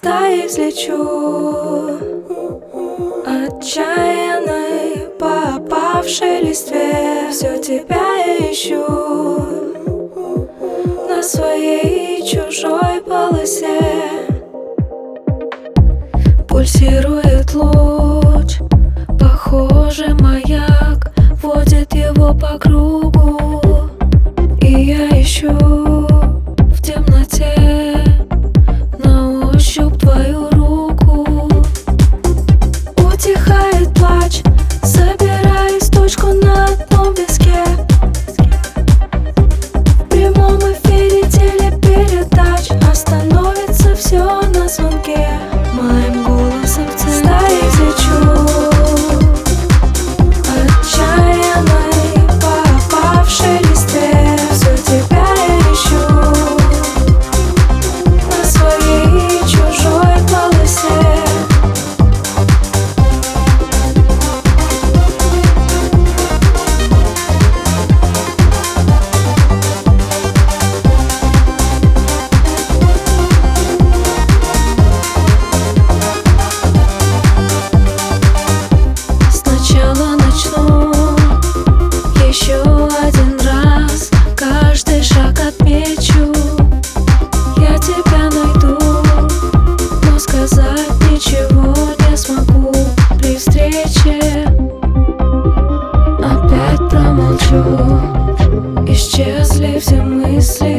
стаи взлечу, отчаянной по опавшей листве. Все тебя я ищу на своей чужой полосе. Пульсирует луч, похоже, маяк водит его по кругу, и я ищу в темноте на ощупь твою руку. Утихает плач, собираясь в точку на одном виске. В прямом эфире телепередач остановится все на звонке. Моим голосом в стаи взлечу, отчаянной по опавшей листве. Все тебя я ищу на своей чужой полосе. Сначала начну еще один раз, каждый шаг отмечу. Я тебя найду, но сказать ничего не смогу при встрече. Опять промолчу, исчезли все мысли.